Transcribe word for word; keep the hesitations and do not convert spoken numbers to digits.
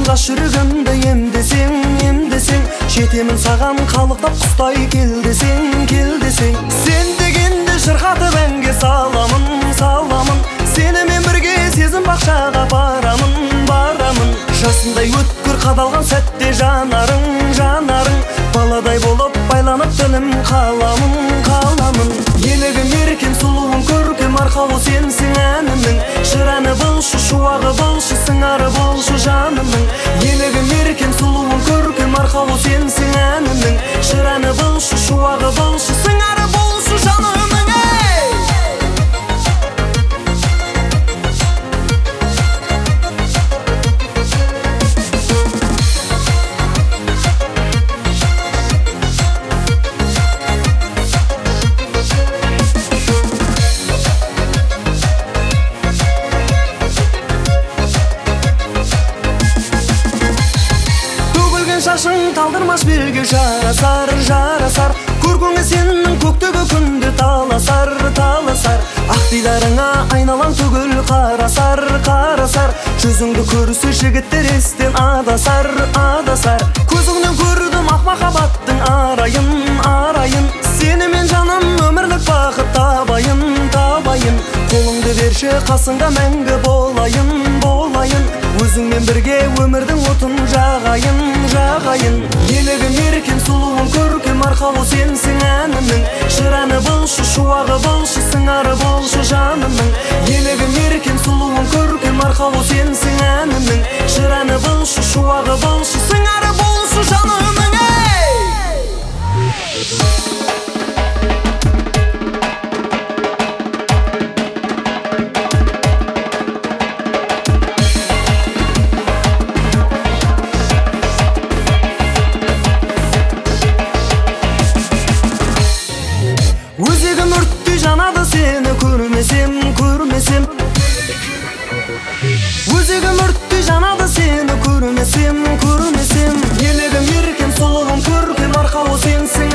жас жүрегімді емдесең, емдесең, жетемін саған қалықтап құстай кел десең, кел десең. Сен дегенде шырқатып әнге саламын, саламын. Сенімен бірге сезім бақшаға барамын, барамын. Жасындай өткір қадалған сәтте жанарың, жанарың. Баладай болып байланып дінім қаламын, қаламын. Елігім еркем, сұлуым көркем, арқауы сенсің әнімнің. Жыраны болшы, шуағы болшы, сыңары болшы жанымның. Елігім еркем, сұлуым көркем, арқауы сенсің әнімнің. Жыраны болшы, шуағы болшы, сыңары болшы жанымның. Шашың талдырмаш белге жарасар, жарасар. Көркіңе сенің көктегі күнде таласар, таласар. Ақ дидарыңа айналаң түгіл қарасар, қарасар. Жүзіңді көрсе жігіттер естен адасар, адасар. Көзіңнен көрдім ақ махаббаттың арайын, арайын. Сенімен жаным өмірлік бақыт табайын, табайын. Қолыңды берші қасыңда мәңгі болайын, болайын. Өзіңмен бірге өмірдің отын жағайын, жағайын. Елігім еркем, сұлуым көркем, арқауы сенсің әнімнің. Жыраны болшы, шуағы болшы, сыңары болшы жанымның. Елігім еркем, сұлуым көркем, арқауы сенсің әнімнің. Жыраны болшы, шуағы болшы, сыңары болшы жанымның. Өзегім өрттей жанады сені көрмесем, көрмесем. Өзегім өрттей жанады сені көрмесем, көрмесем. Елігім еркем, сұлуым көркем, арқауы сенсің